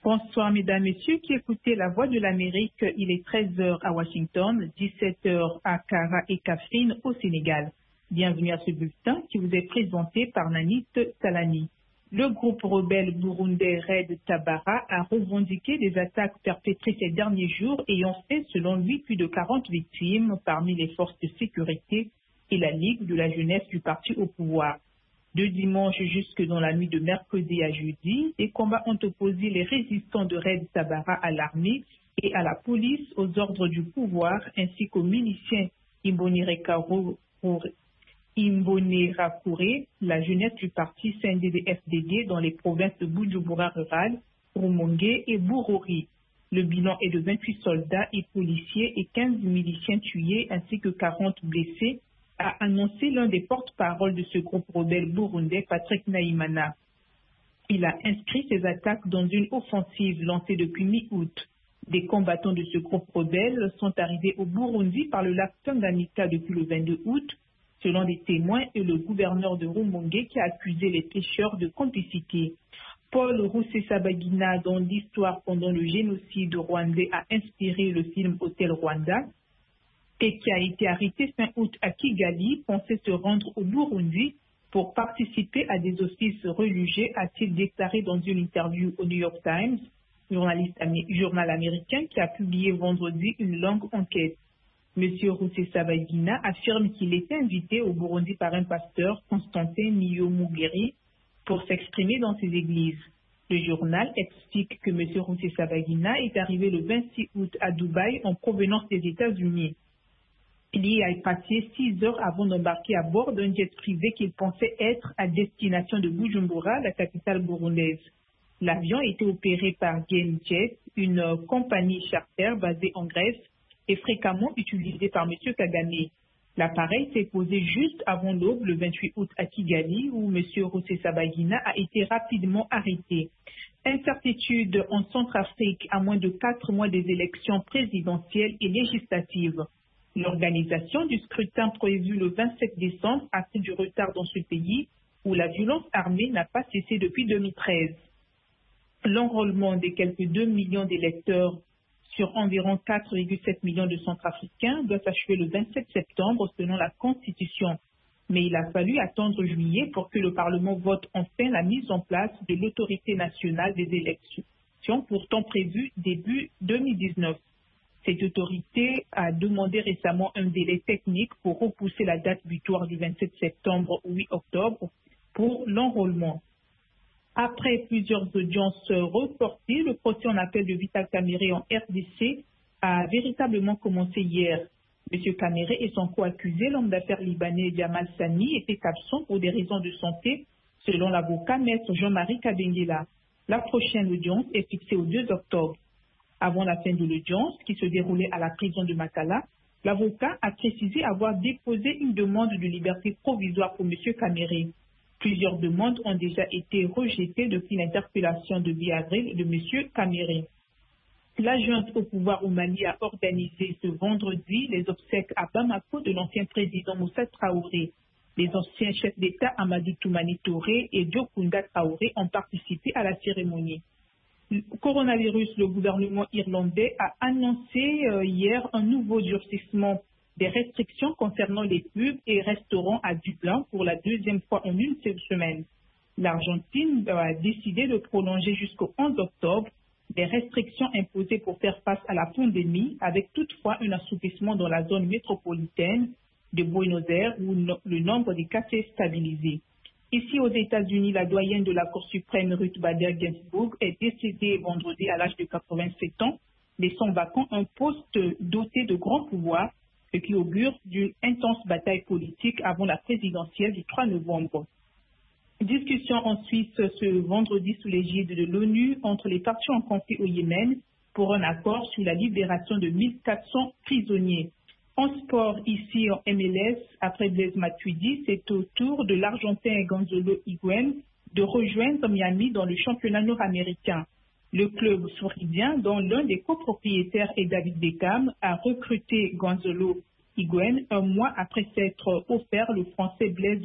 Bonsoir, mesdames, messieurs, qui écoutez la Voix de l'Amérique. Il est 13 heures à Washington, 17 heures à Kara et Kafrine au Sénégal. Bienvenue à ce bulletin qui vous est présenté par Nanit Salani. Le groupe rebelle burundais Red Tabara a revendiqué des attaques perpétrées ces derniers jours ayant fait, selon lui, plus de 40 victimes parmi les forces de sécurité et la Ligue de la jeunesse du parti au pouvoir. De dimanche jusque dans la nuit de mercredi à jeudi, des combats ont opposé les résistants de Red Tabara à l'armée et à la police aux ordres du pouvoir, ainsi qu'aux miliciens Imbonerakure, la jeunesse du parti CNDD-FDD dans les provinces de Bujumbura rural, Rumongue et Bururi. Le bilan est de 28 soldats et policiers et 15 miliciens tués ainsi que 40 blessés, a annoncé l'un des porte-paroles de ce groupe rebelle burundais, Patrick Nahimana. Il a inscrit ces attaques dans une offensive lancée depuis mi-août. Des combattants de ce groupe rebelle sont arrivés au Burundi par le lac Tanganyika depuis le 22 août, selon des témoins et le gouverneur de Rumongue qui a accusé les pêcheurs de complicité. Paul Rusesabagina, dont l'histoire pendant le génocide rwandais a inspiré le film Hôtel Rwanda, et qui a été arrêté fin août à Kigali, pensait se rendre au Burundi pour participer à des offices religieux, a-t-il déclaré dans une interview au New York Times, journal américain qui a publié vendredi une longue enquête. M. Rusesabagina affirme qu'il était invité au Burundi par un pasteur, Constantin Niyomugeri, pour s'exprimer dans ses églises. Le journal explique que M. Rusesabagina est arrivé le 26 août à Dubaï en provenance des États-Unis. Il y a passé 6 heures avant d'embarquer à bord d'un jet privé qu'il pensait être à destination de Bujumbura, la capitale burundaise. L'avion était opéré par GameJet, une compagnie charter basée en Grèce et fréquemment utilisée par M. Kagame. L'appareil s'est posé juste avant l'aube le 28 août à Kigali où M. Rusesabagina a été rapidement arrêté. Incertitude en Centrafrique à moins de 4 mois des élections présidentielles et législatives. L'organisation du scrutin prévu le 27 décembre a pris du retard dans ce pays où la violence armée n'a pas cessé depuis 2013. L'enrôlement des quelques 2 millions d'électeurs sur environ 4,7 millions de Centrafricains doit s'achever le 27 septembre selon la Constitution. Mais il a fallu attendre juillet pour que le Parlement vote enfin la mise en place de l'autorité nationale des élections pourtant prévue début 2019. Cette autorité a demandé récemment un délai technique pour repousser la date butoir du 27 septembre au 8 octobre pour l'enrôlement. Après plusieurs audiences reportées, le procès en appel de Vital Kamerhe en RDC a véritablement commencé hier. M. Kamerhe et son co-accusé, l'homme d'affaires libanais Jamal Sani, étaient absents pour des raisons de santé, selon l'avocat maître Jean-Marie Kabengela. La prochaine audience est fixée au 2 octobre. Avant la fin de l'audience, qui se déroulait à la prison de Makala, l'avocat a précisé avoir déposé une demande de liberté provisoire pour M. Kamerhe. Plusieurs demandes ont déjà été rejetées depuis l'interpellation de mi-avril de M. Kamerhe. La junte au pouvoir au Mali a organisé ce vendredi les obsèques à Bamako de l'ancien président Moussa Traoré. Les anciens chefs d'État Amadou Toumani Touré et Diokunda Traoré ont participé à la cérémonie. Le coronavirus, le gouvernement irlandais a annoncé hier un nouveau durcissement des restrictions concernant les pubs et restaurants à Dublin pour la deuxième fois en une seule semaine. L'Argentine a décidé de prolonger jusqu'au 11 octobre des restrictions imposées pour faire face à la pandémie, avec toutefois un assouplissement dans la zone métropolitaine de Buenos Aires où le nombre de cas s'est stabilisé. Ici aux États-Unis, la doyenne de la Cour suprême Ruth Bader Ginsburg est décédée vendredi à l'âge de 87 ans, laissant vacant un poste doté de grands pouvoirs, ce qui augure d'une intense bataille politique avant la présidentielle du 3 novembre. Discussion en Suisse ce vendredi sous l'égide de l'ONU entre les parties en conflit au Yémen pour un accord sur la libération de 1400 prisonniers. En sport, ici en MLS, après Blaise Matuidi, c'est au tour de l'Argentin Gonzalo Higuaín de rejoindre Miami dans le championnat nord-américain. Le club souridien, dont l'un des copropriétaires est David Beckham, a recruté Gonzalo Higuaín un mois après s'être offert le Français Blaise